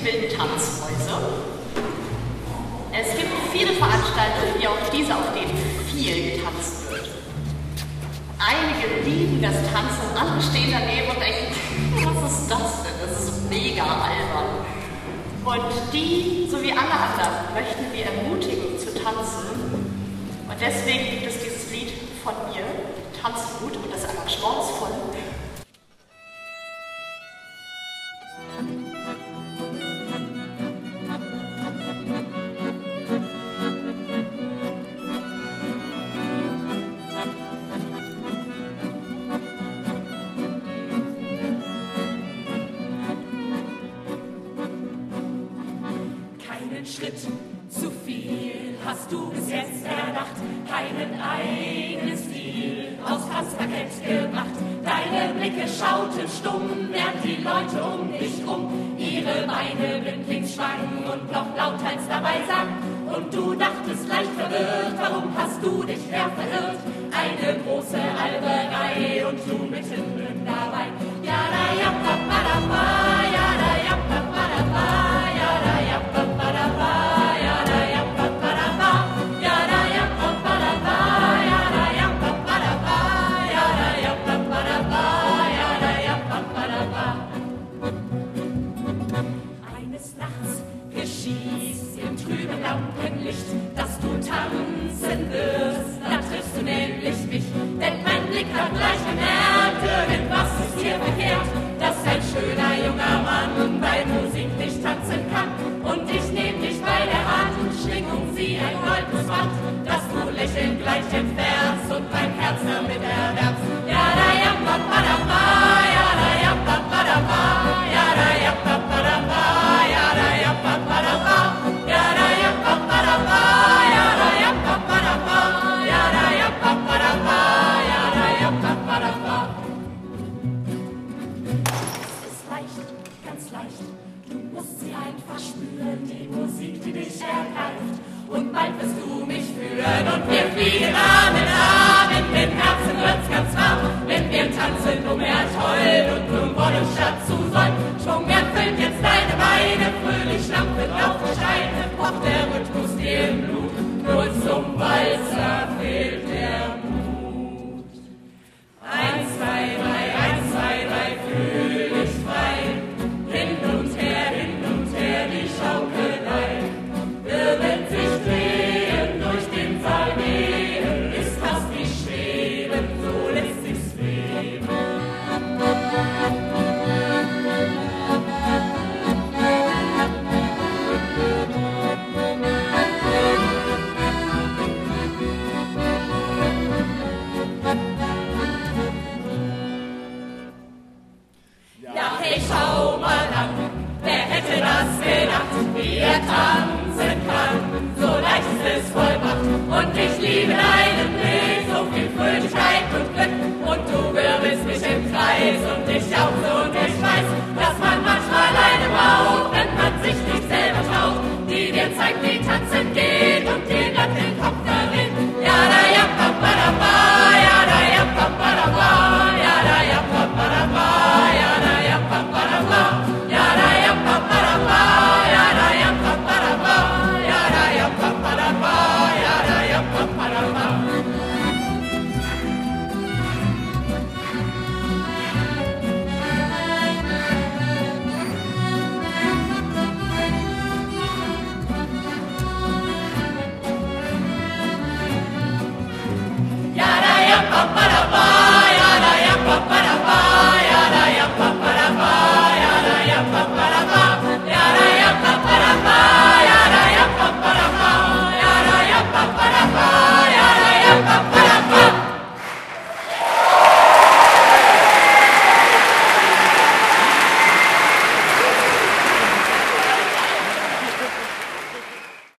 Tanzhäuser. Es gibt viele Veranstaltungen, wie auch diese, auf denen viel getanzt wird. Einige lieben das Tanzen, andere stehen daneben und denken, was ist das denn? Das ist mega albern. Und die, so wie alle anderen, möchten wir ermutigen zu tanzen. Und deswegen gibt es dieses Lied von mir, Tanzmut, und das Arrangement ist von Schritt zu viel hast du bis jetzt erdacht, keinen eigenen Stil aufs Tanzparkett gebracht. Deine Blicke schauten stumm, während die Leute um dich rum ihre Beine blindlings schwangen und noch lauthals dabei sang. Und du dachtest leicht verwirrt, warum hast du dich verirrt? Eine große Alberei und du mittendrin dabei. Ja da ja pa pa da pa, ja da ja pa pa da pa, ja da ja pa pa da pa, ja da ja pa pa da pa, ja da ja pa pa da pa, ja da ja pa pa da pa, ja da ja pa pa da pa, ja da ja pa pa da pa. Eines Nachts geschieht im trüben Lampenlicht, dass du tanzen wirst, da triffst du nämlich mich. Denn mein Blick hat gleich gemerkt, irgendwas ist hier verkehrt, dass ein schöner junger Mann bei Musik nicht tanzen kann. Und ich nehm dich bei der Hand und schling um sie ein goldenes Band, dass du lächelnd gleich entfernst und mein Herz damit erwärmst. Ja da ja pa pa da pa, ja da ja pa pa da pa, ja da ja pa pa da pa, ja da ja pa pa da pa, ja da ja pa pa da pa, ja da ja pa pa da pa, ja da ja pa pa da pa, ja da ja pa pa da pa. Es ist leicht, ganz leicht, du musst sie einfach spüren, die Musik, die dich ergreift. Und bald wirst du mich führen und wir fliegen Arm in Arm, in den Herzen wird's ganz warm, wenn wir tanzen, um ertollen und um wollen statt zu sollen. Schwung erfüllt jetzt deine Beine, fröhlich stampfend auf die Steine, pocht der Rhythmus dir im Blut, nur zum Walzer fehlt der Mut. 1, 2, 3, fühl dich frei, hin und her, die Schaukelei. Wirbelt sich drehen, durch den Saal gehen, ist fast wie schweben, so lässt sich's leben. Ja, hey, schau mal an, wer hätte das gedacht, wie er tanzen kann, so leicht ist es vollbracht. Und ich liebe deinen Blick, so viel Fröhlichkeit und Glück, und du wirbelst mich im Kreis und ich auch so